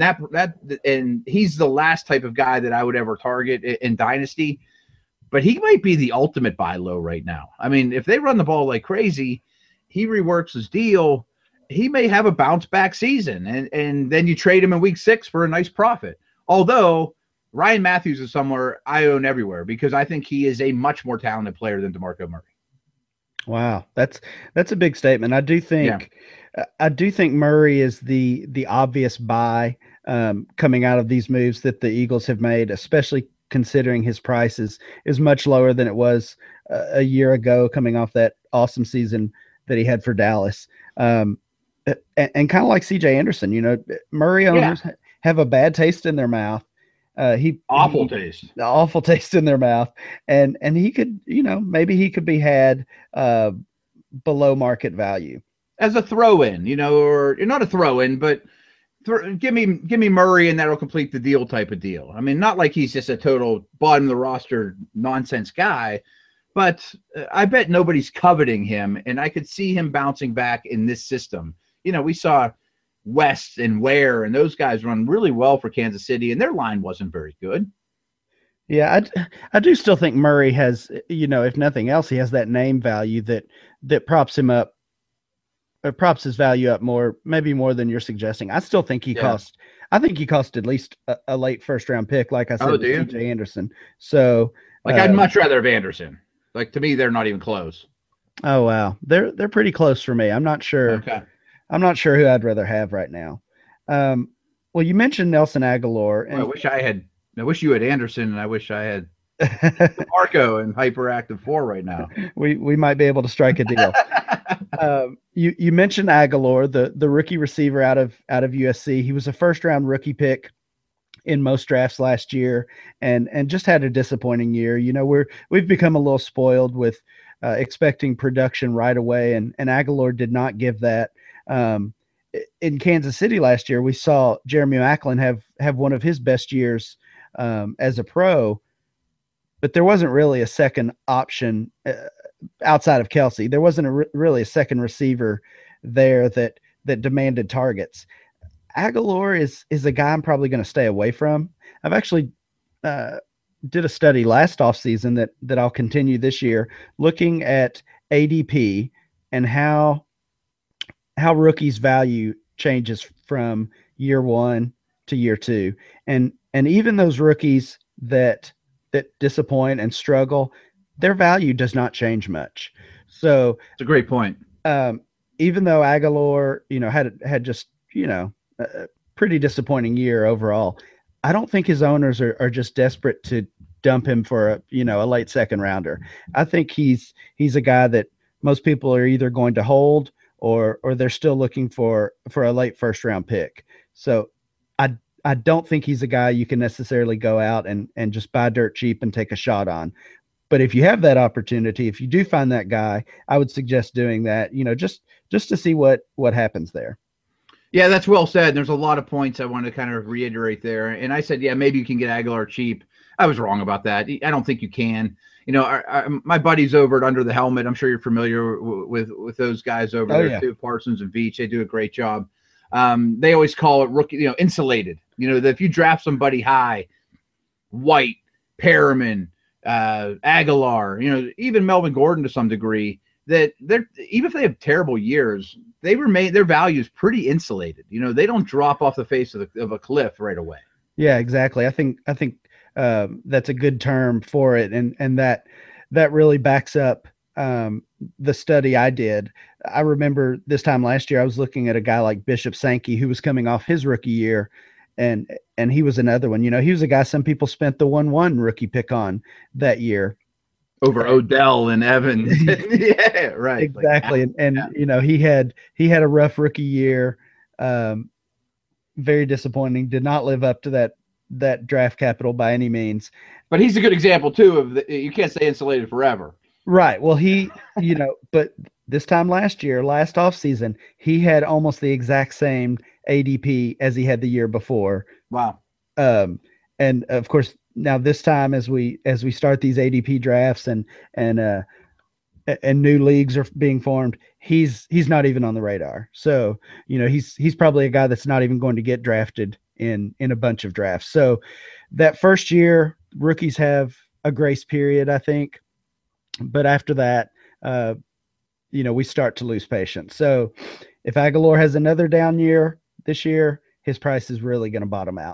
And he's the last type of guy that I would ever target in dynasty. But he might be the ultimate buy low right now. I mean, if they run the ball like crazy, he reworks his deal, he may have a bounce back season, and then you trade him in week 6 for a nice profit. Although Ryan Matthews is somewhere I own everywhere, because I think he is a much more talented player than DeMarco Murray. Wow, that's a big statement. I do think Murray is the obvious buy coming out of these moves that the Eagles have made, especially considering his price is much lower than it was a year ago, coming off that awesome season that he had for Dallas. And kind of like CJ Anderson, Murray owners have a bad taste in their mouth. Awful taste in their mouth, and he could, maybe he could be had below market value as a throw-in, or not a throw-in, but give me Murray and that'll complete the deal type of deal. I mean, not like he's just a total bottom of the roster nonsense guy, but I bet nobody's coveting him, and I could see him bouncing back in this system. We saw West and Ware and those guys run really well for Kansas City, and their line wasn't very good. Yeah, I do still think Murray has, if nothing else, he has that name value that props him up, or props his value up maybe more than you're suggesting. I still think he cost at least a late first round pick, like I said, with CJ Anderson. So I'd much rather have Anderson. Like, to me, they're not even close. Oh wow. They're pretty close for me. I'm not sure. Okay. I'm not sure who I'd rather have right now. Well, you mentioned Nelson Aguilar. And I wish you had Anderson, and I wish I had Marco and Hyperactive 4 right now. We might be able to strike a deal. You mentioned Aguilar, the rookie receiver out of USC. He was a first round rookie pick in most drafts last year, and just had a disappointing year. We've become a little spoiled with expecting production right away, and Aguilar did not give that. In Kansas City last year, we saw Jeremy Maclin have one of his best years as a pro, but there wasn't really a second option outside of Kelce. There wasn't really a second receiver there that demanded targets. Aguilar is a guy I'm probably going to stay away from. I've actually did a study last offseason that I'll continue this year, looking at ADP and how rookies value changes from year one to year two. And even those rookies that disappoint and struggle, their value does not change much. So It's a great point. um, even though Aguilar, had just, a pretty disappointing year overall, I don't think his owners are just desperate to dump him for a late second rounder. I think he's a guy that most people are either going to hold or they're still looking for a late first round pick. So I don't think he's a guy you can necessarily go out and just buy dirt cheap and take a shot on. But if you have that opportunity, if you do find that guy, I would suggest doing that, just to see what happens there. Yeah, that's well said. There's a lot of points I want to kind of reiterate there. And I said, yeah, maybe you can get Aguilar cheap. I was wrong about that. I don't think you can. My buddies over at Under the Helmet, I'm sure you're familiar with those guys over there Yeah. too, Parsons and Veach. They do a great job. They always call it rookie, insulated. That if you draft somebody high, White, Perriman, Aguilar, even Melvin Gordon to some degree, that they're even if they have terrible years, they remain their value is pretty insulated. They don't drop off the face of a cliff right away. Yeah, exactly. I think that's a good term for it, and that really backs up the study I did. I remember this time last year I was looking at a guy like Bishop Sankey who was coming off his rookie year, and he was another one. He was a guy some people spent the 1-1 rookie pick on that year over Odell and Evans. Yeah, right. Exactly. He had a rough rookie year. Very disappointing. Did not live up to that draft capital by any means. But he's a good example too of you can't stay insulated forever. Right. Well, but this time last offseason, he had almost the exact same ADP as he had the year before. Wow. And of course, now this time as we start these ADP drafts and new leagues are being formed, he's not even on the radar. So, he's probably a guy that's not even going to get drafted in a bunch of drafts. So that first year, rookies have a grace period, I think. But after that, we start to lose patience. So if Aguilar has another down year this year, his price is really going to bottom out.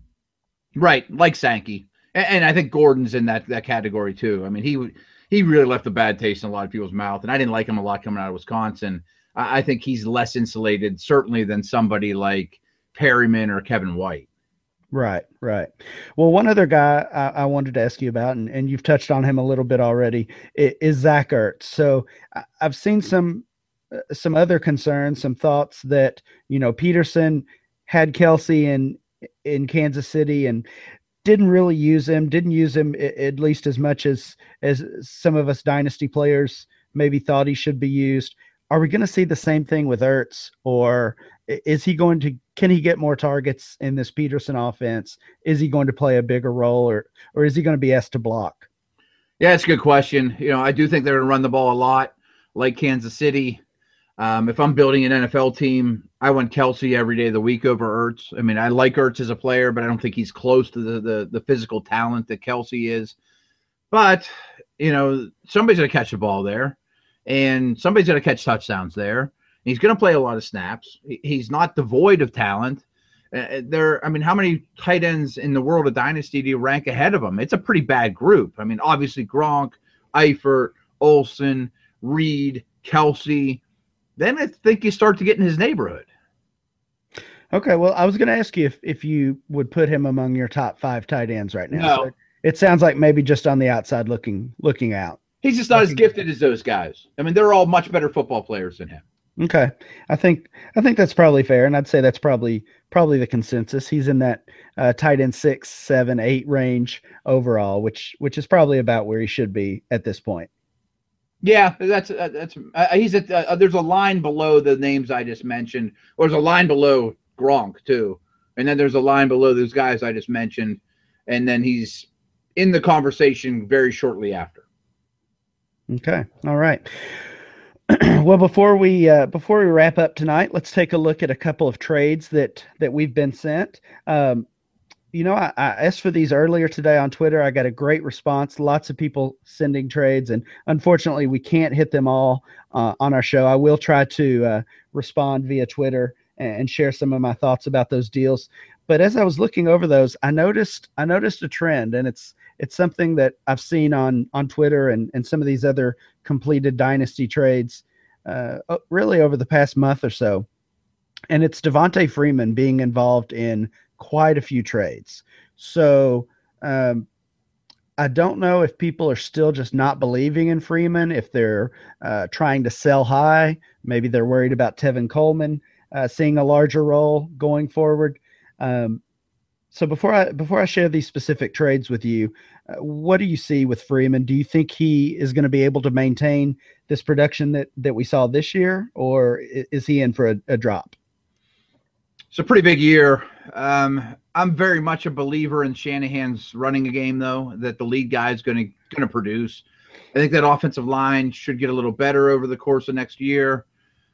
Right, like Sankey. And I think Gordon's in that category too. I mean, he really left a bad taste in a lot of people's mouth, and I didn't like him a lot coming out of Wisconsin. I think he's less insulated, certainly, than somebody like Perryman or Kevin White. Right. Well, one other guy I wanted to ask you about, and you've touched on him a little bit already, is Zach Ertz. So I've seen some other concerns, some thoughts that, Peterson had Kelsey in Kansas City and didn't use him at least as much as some of us dynasty players maybe thought he should be used. Are we going to see the same thing with Ertz, or can he get more targets in this Peterson offense? Is he going to play a bigger role, or is he going to be asked to block? Yeah, it's a good question. I do think they're going to run the ball a lot like Kansas City. If I'm building an NFL team, I want Kelsey every day of the week over Ertz. I mean, I like Ertz as a player, but I don't think he's close to the physical talent that Kelsey is. But, somebody's going to catch the ball there, and somebody's going to catch touchdowns there. He's going to play a lot of snaps. He's not devoid of talent. How many tight ends in the world of Dynasty do you rank ahead of him? It's a pretty bad group. I mean, obviously Gronk, Eifert, Olsen, Reed, Kelsey. Then I think you start to get in his neighborhood. Okay, well, I was going to ask you if you would put him among your top 5 tight ends right now. No. So it sounds like maybe just on the outside looking out. He's just not as gifted as those guys. I mean, they're all much better football players than him. Okay, I think that's probably fair, and I'd say that's probably the consensus. He's in that tight end 6, 7, 8 range overall, which is probably about where he should be at this point. Yeah, that's he's at. There's a line below the names I just mentioned, or there's a line below Gronk too, and then there's a line below those guys I just mentioned, and then he's in the conversation very shortly after. Okay, all right. Well, before we wrap up tonight, let's take a look at a couple of trades that we've been sent. I asked for these earlier today on Twitter. I got a great response. Lots of people sending trades, and unfortunately, we can't hit them all on our show. I will try to respond via Twitter and share some of my thoughts about those deals. But as I was looking over those, I noticed a trend, and it's something that I've seen on Twitter and some of these other completed dynasty trades, really over the past month or so. And it's Devonta Freeman being involved in quite a few trades. So um, I don't know if people are still just not believing in Freeman, if they're trying to sell high. Maybe they're worried about Tevin Coleman seeing a larger role going forward. Um, so before I share these specific trades with you, what do you see with Freeman? Do you think he is going to be able to maintain this production that we saw this year, or is he in for a drop? It's a pretty big year. I'm very much a believer in Shanahan's running a game, though, that the lead guy is going to produce. I think that offensive line should get a little better over the course of next year.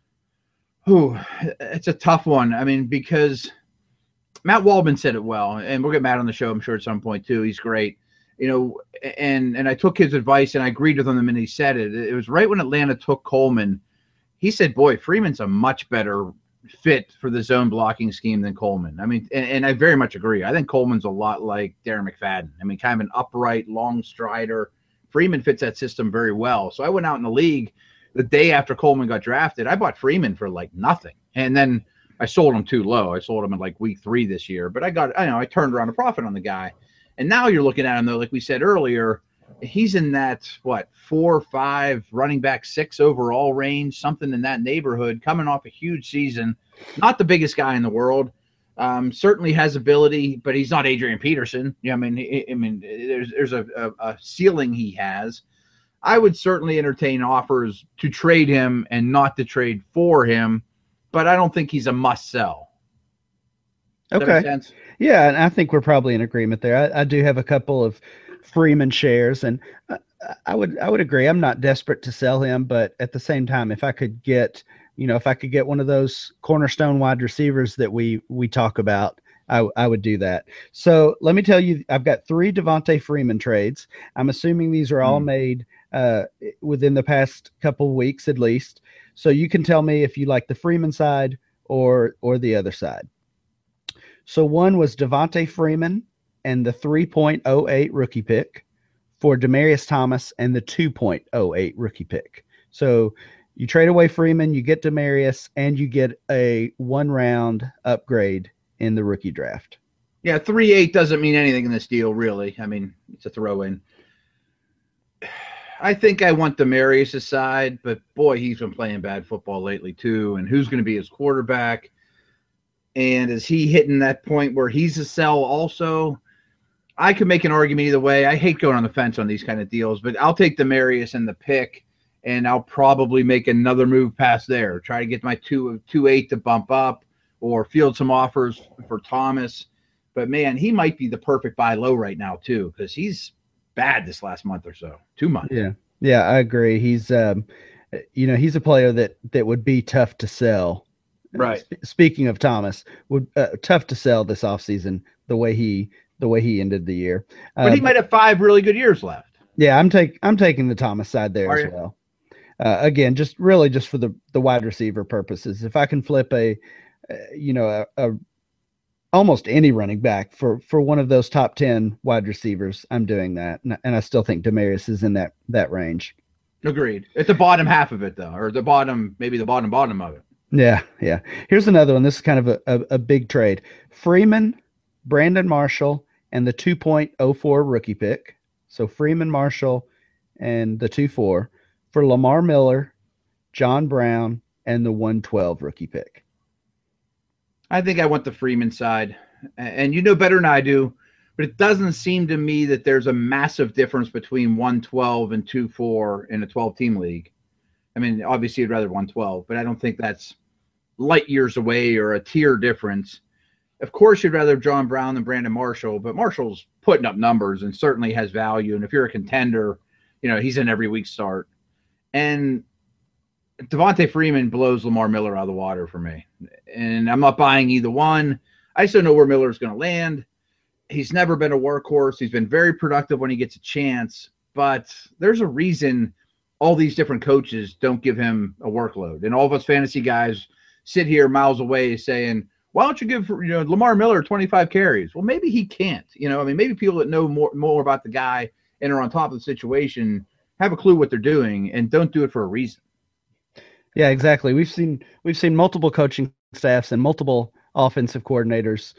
It's a tough one. I mean, because Matt Waldman said it well, and we'll get Matt on the show, I'm sure, at some point, too. He's great. And I took his advice, and I agreed with him the minute he said it. It was right when Atlanta took Coleman. He said, boy, Freeman's a much better fit for the zone blocking scheme than Coleman. I mean, and I very much agree. I think Coleman's a lot like Darren McFadden. I mean, kind of an upright, long strider. Freeman fits that system very well. So I went out in the league the day after Coleman got drafted. I bought Freeman for like nothing. And then I sold him too low. I sold him in like week 3 this year. But I turned around a profit on the guy. And now you're looking at him, though, like we said earlier, he's in that, 4 or 5 running back 6 overall range, something in that neighborhood, coming off a huge season. Not the biggest guy in the world. Certainly has ability, but he's not Adrian Peterson. Yeah, I mean, there's a ceiling he has. I would certainly entertain offers to trade him and not to trade for him, but I don't think he's a must sell. Does that make sense? Yeah, and I think we're probably in agreement there. I do have a couple of Freeman shares, and I would agree. I'm not desperate to sell him, but at the same time, if I could get one of those cornerstone wide receivers that we talk about, I would do that. So let me tell you, I've got 3 Devonta Freeman trades. I'm assuming these are all made within the past couple weeks at least. So you can tell me if you like the Freeman side or the other side. So one was Devonta Freeman and the 3.08 rookie pick for Demaryius Thomas and the 2.08 rookie pick. So you trade away Freeman, you get Demaryius, and you get a 1-round upgrade in the rookie draft. Yeah, 3.8 doesn't mean anything in this deal, really. I mean, it's a throw-in. I think I want Demaryius' side, but boy, he's been playing bad football lately too. And who's going to be his quarterback? And is he hitting that point where he's a sell also? I could make an argument either way. I hate going on the fence on these kind of deals, but I'll take Demaryius in the pick, and I'll probably make another move past there. Try to get my 2.8 to bump up or field some offers for Thomas. But, man, he might be the perfect buy low right now too, because he's bad this last month or so. 2 months. Yeah, I agree. He's he's a player that would be tough to sell. Right. Speaking of Thomas, would tough to sell this offseason the way he ended the year. But he might have 5 really good years left. Yeah, I'm taking the Thomas side there as well. Again, just for the wide receiver purposes. If I can flip a almost any running back for one of those top 10 wide receivers, I'm doing that. And I still think Demaryius is in that range. Agreed. It's the bottom half of it though, or maybe the bottom of it. Yeah. Here's another one. This is kind of a big trade. Freeman, Brandon Marshall, and the 2.04 rookie pick. So Freeman, Marshall, and the 2.4 for Lamar Miller, John Brown, and the 112 rookie pick. I think I want the Freeman side. And you know better than I do, but it doesn't seem to me that there's a massive difference between 112 and 2.4 in a 12-team league. I mean, obviously you'd rather 112, but I don't think that's light years away or a tier difference. Of course, you'd rather have John Brown than Brandon Marshall, but Marshall's putting up numbers and certainly has value. And if you're a contender, he's an every week start. And Devonta Freeman blows Lamar Miller out of the water for me. And I'm not buying either one. I just don't know where Miller's going to land. He's never been a workhorse. He's been very productive when he gets a chance, but there's a reason all these different coaches don't give him a workload. And all of us fantasy guys sit here miles away saying, why don't you give Lamar Miller 25 carries? Well, maybe he can't. Maybe people that know more about the guy and are on top of the situation have a clue what they're doing and don't do it for a reason. Yeah, exactly. We've seen multiple coaching staffs and multiple offensive coordinators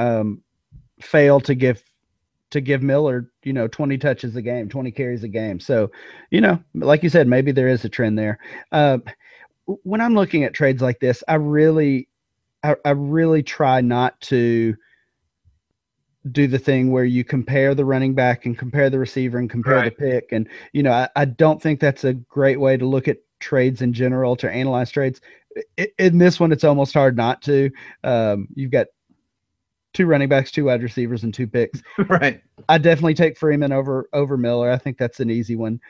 fail to give Miller, 20 touches a game, 20 carries a game. So, like you said, maybe there is a trend there. When I'm looking at trades like this, I really try not to do the thing where you compare the running back and compare the receiver and compare the pick. And, I don't think that's a great way to look at trades in general, to analyze trades. In this one, it's almost hard not to. You've got 2 running backs, 2 wide receivers, and 2 picks. Right. I definitely take Freeman over Miller. I think that's an easy one.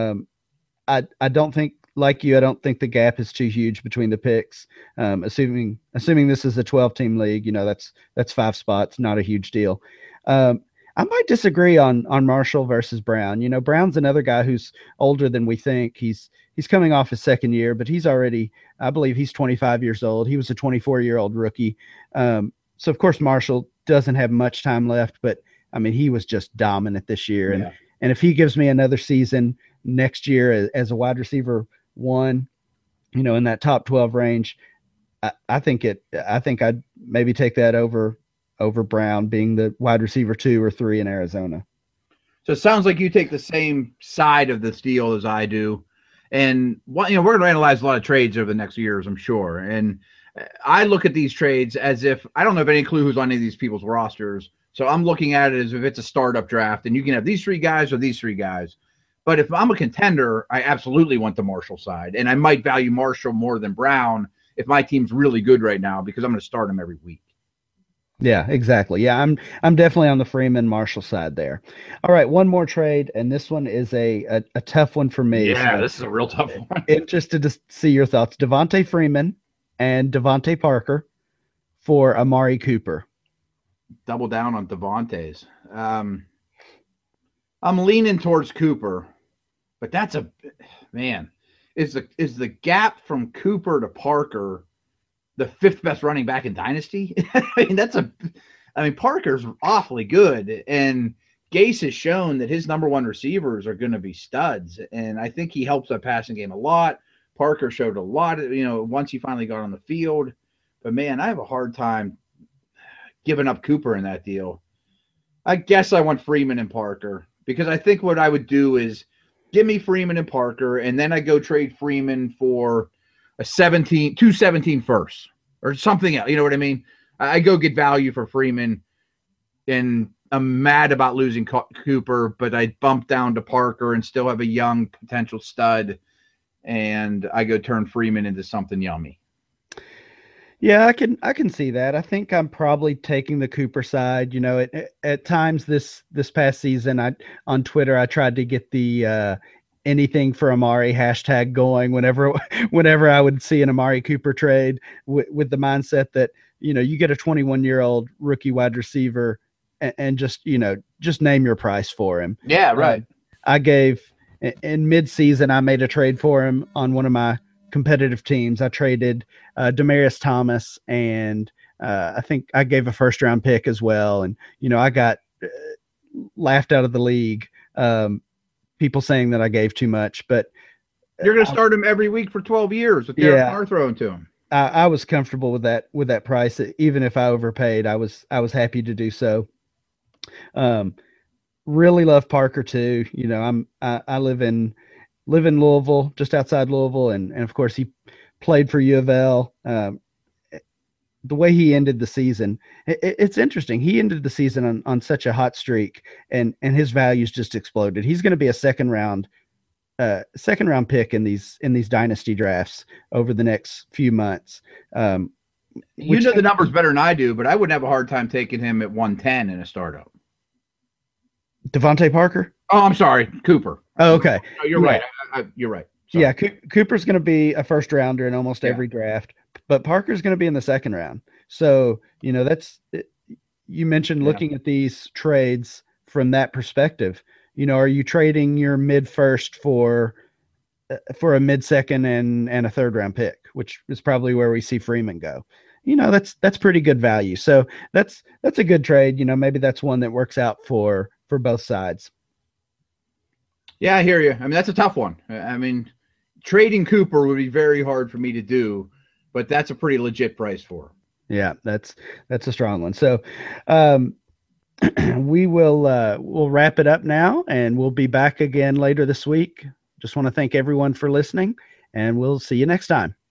I don't think, like you, I don't think the gap is too huge between the picks. Assuming this is a 12-team league, that's 5 spots, not a huge deal. I might disagree on Marshall versus Brown. Brown's another guy who's older than we think. He's coming off his second year, but he's already, I believe he's 25 years old. He was a 24-year-old rookie. So of course Marshall doesn't have much time left, but I mean, he was just dominant this year. Yeah. And if he gives me another season next year as a wide receiver 1, in that top 12 range, I think I'd maybe take that over Brown being the wide receiver 2 or 3 in Arizona. So it sounds like you take the same side of this deal as I do. And we're going to analyze a lot of trades over the next years, I'm sure. And I look at these trades as if I don't have any clue who's on any of these people's rosters. So I'm looking at it as if it's a startup draft and you can have these 3 guys or these 3 guys. But if I'm a contender, I absolutely want the Marshall side. And I might value Marshall more than Brown if my team's really good right now because I'm going to start him every week. Yeah, exactly. Yeah, I'm definitely on the Freeman Marshall side there. All right, one more trade, and this one is a tough one for me. Yeah, so this is a real tough one. Interested to see your thoughts. Devontae Freeman and Devontae Parker for Amari Cooper. Double down on Devontae's. I'm leaning towards Cooper, but that's is the gap from Cooper to Parker the 5th best running back in Dynasty? Parker's awfully good, and Gase has shown that his number 1 receivers are going to be studs, and I think he helps that passing game a lot. Parker showed a lot, once he finally got on the field. But, man, I have a hard time giving up Cooper in that deal. I guess I want Freeman and Parker because I think what I would do is give me Freeman and Parker, and then I go trade Freeman for a 17 first or something else. You know what I mean? I go get value for Freeman, and I'm mad about losing Cooper, but I bump down to Parker and still have a young potential stud, and I go turn Freeman into something yummy. Yeah, I can see that. I think I'm probably taking the Cooper side. At times this past season, on Twitter I tried to get the anything for Amari hashtag going whenever I would see an Amari Cooper trade with the mindset that, you get a 21-year-old rookie wide receiver and just name your price for him. Yeah, right. I gave in mid-season, I made a trade for him on one of my competitive teams. I traded Demaryius Thomas and I think I gave a 1st-round pick as well. And, I got laughed out of the league. People saying that I gave too much, but you're going to start him every week for 12 years with Derek Carr throwing to him. I was comfortable with that price. Even if I overpaid, I was happy to do so. Really love Parker too. I live in Louisville, just outside Louisville. And of course he played for U of L. The way he ended the season, it's interesting. He ended the season on such a hot streak, and his values just exploded. He's going to be a second round pick in these dynasty drafts over the next few months. The numbers better than I do, but I wouldn't have a hard time taking him at 110 in a startup. Devontae Parker? Oh, I'm sorry, Cooper. Oh, okay. No, you're right. You're right. Sorry. Yeah, Cooper's going to be a 1st rounder in almost every draft, but Parker's going to be in the 2nd round. So, you mentioned Yeah. looking at these trades from that perspective. Are you trading your mid first for a mid second and a third round pick, which is probably where we see Freeman go? That's pretty good value. So that's a good trade. Maybe that's one that works out for both sides. Yeah, I hear you. I mean, that's a tough one. I mean, trading Cooper would be very hard for me to do, but that's a pretty legit price for. Yeah, that's a strong one. So, we'll wrap it up now, and we'll be back again later this week. Just want to thank everyone for listening, and we'll see you next time.